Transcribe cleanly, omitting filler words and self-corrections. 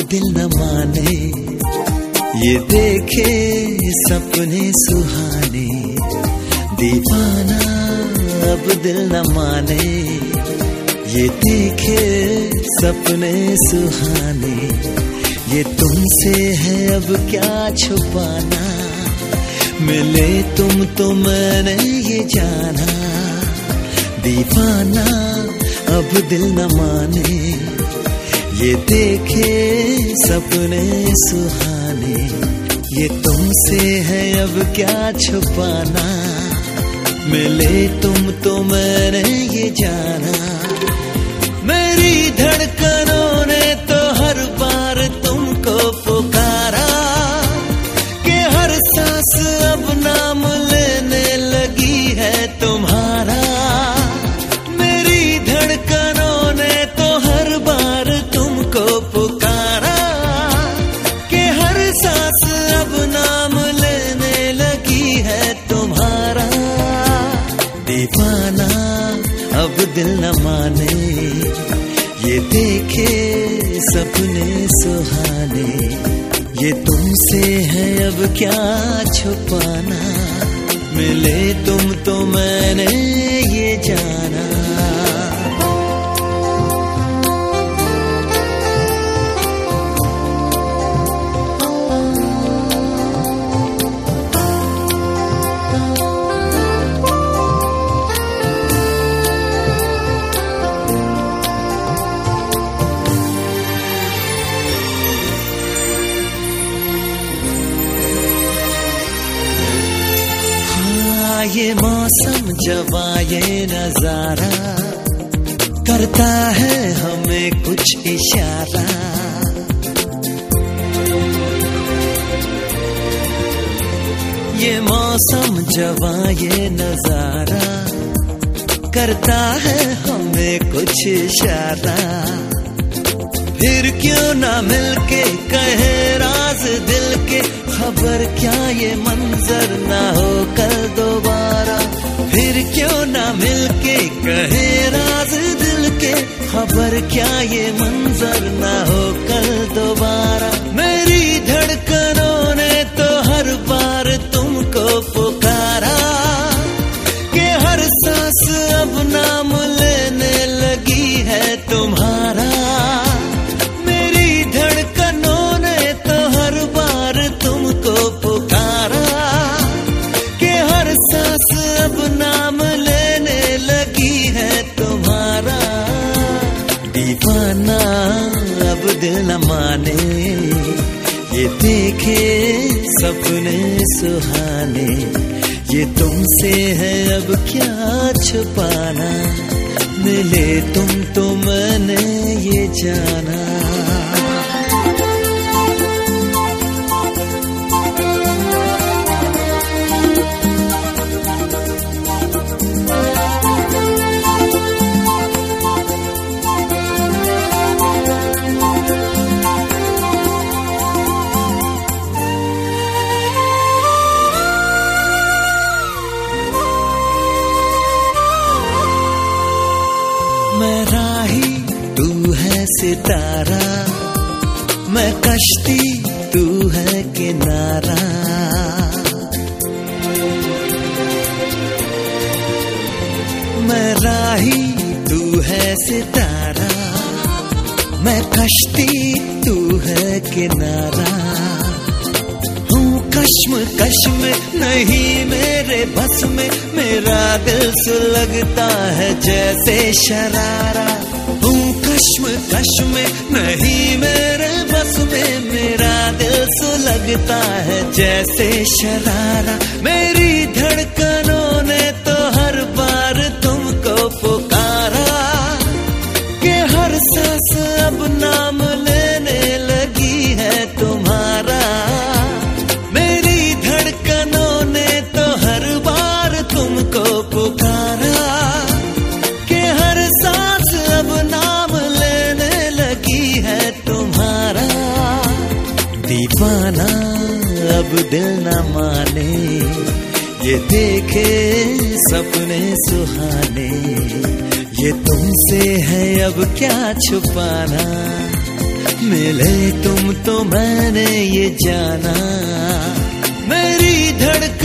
दिल न माने, ये देखे सपने सुहाने। दीवाना अब दिल न माने, ये देखे सपने सुहाने। ये तुमसे है अब क्या छुपाना, मिले तुम तो मैंने ये जाना। दीवाना अब दिल न माने, ये देखे सपने सुहाने। ये तुमसे है अब क्या छुपाना, मिले तुम तो मैंने ये जाना। मेरी धड़कनों ने तो हर बार तुमको पुकारा, कि हर सांस अब नाम लेने लगी है तुम्हारा। मेरी धड़कनों ने तो हर बार तुमको पुकारा, कि हर सांस अब नाम लेने लगी है तुम्हारा। दीवाना अब दिल न माने, ये देखे सपने सुहाने। ये तुमसे है अब क्या छुपाना, मिले तुम तो मैंने ये जाना। ये मौसम जवा ये नजारा करता है हमें कुछ इशारा। ये मौसम जवा ये नजारा करता है हमें कुछ इशारा। फिर क्यों ना मिलके कहे राज दिल के, खबर क्या ये मंजर ना हो कल दोबारा। फिर क्यों ना मिलके कहे राज दिल के, खबर क्या ये मंजर ना हो कल दोबारा। मेरी धड़कनों ने तो हर बार तुमको पुकारा, कि हर सांस अब नाम लेने लगी है तुम्हारा। अब नाम लेने लगी है तुम्हारा। दीवाना अब दिल न माने, ये देखे सपने सुहाने। ये तुमसे है अब क्या छुपाना, मिले तुम तो मैंने ये जाना। मैं राही तू है सितारा, मैं कश्ती तू है किनारा। मैं राही तू है सितारा, मैं कश्ती तू है किनारा। कश्मकश में नहीं मेरे बस में, मेरा दिल सुलगता है जैसे शरारा। हूँ कश्मकश में नहीं मेरे बस में, मेरा दिल सुलगता है जैसे शरारा। मेरी धड़कनों ने तो हर बार तुमको पुकारा, कि हर सांस अब नाम लेने लगी है तुम्हारा। तुमको पुकारा, कि हर सांस अब नाम लेने लगी है तुम्हारा। दीवाना अब दिल न माने, ये देखे सपने सुहाने। ये तुमसे है अब क्या छुपाना, मिले तुम तो मैंने ये जाना, मेरी धड़कन